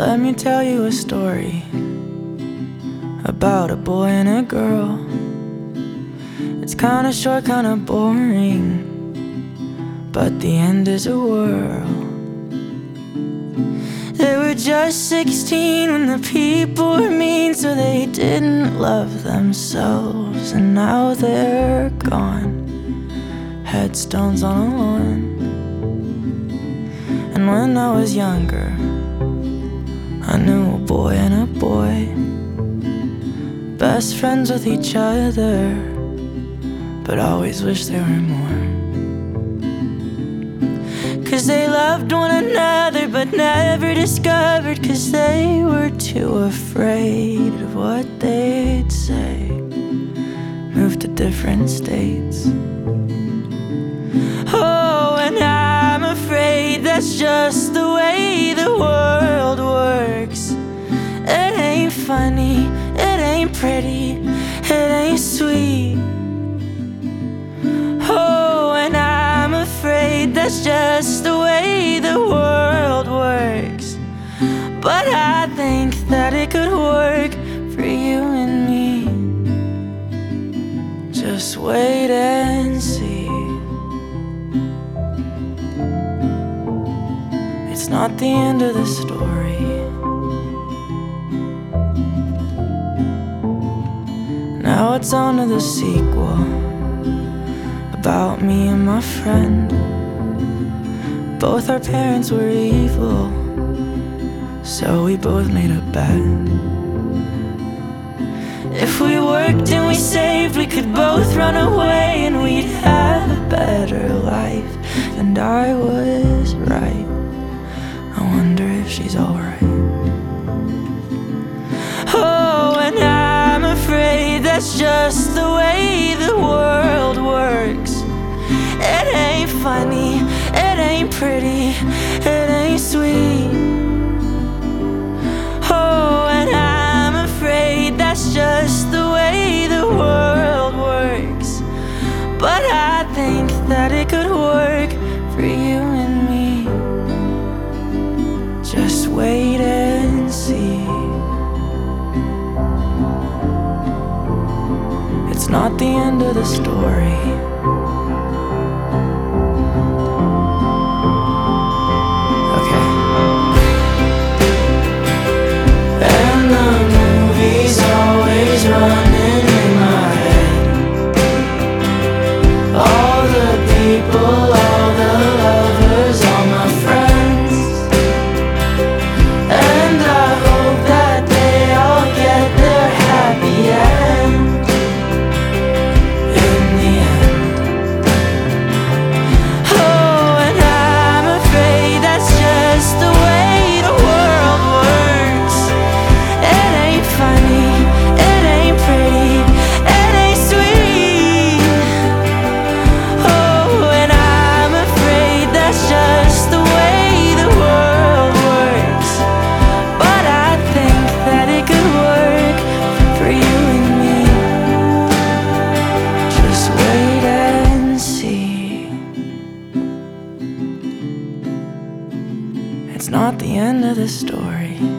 Let me tell you a story about a boy and a girl. It's kinda short, kinda boring, but the end is a whirl. They were just 16 when the people were mean, so they didn't love themselves. And now they're gone, headstones on a lawn. And when I was younger, I knew a boy and a boy, best friends with each other, but always wished there were more. 'Cause they loved one another but never discovered, 'cause they were too afraid of what they'd say. Moved to different states. Oh, and I'm afraid that's just the way the world works. It ain't funny, it ain't pretty, it ain't sweet. Oh, and I'm afraid that's just the way the world works. But I think that it could work for you and me. Just wait and see. It's not the end of the story. Now it's on to the sequel, about me and my friend. Both our parents were evil, so we both made a bet. If we worked and we saved, we could both run away and we'd have a better life. And I was right. I wonder if she's alright. Oh, and I'm afraid that's just the way the world works. It ain't funny, it ain't pretty, it ain't sweet. Oh, and I'm afraid that's just the way the world works. But I think that it could work for you and me. Just wait and see. It's not the end of the story. Okay. And the movie's always running in my head. All the people, all the lovers, all my friends. And I hope that they all get their happy end. It's not the end of the story.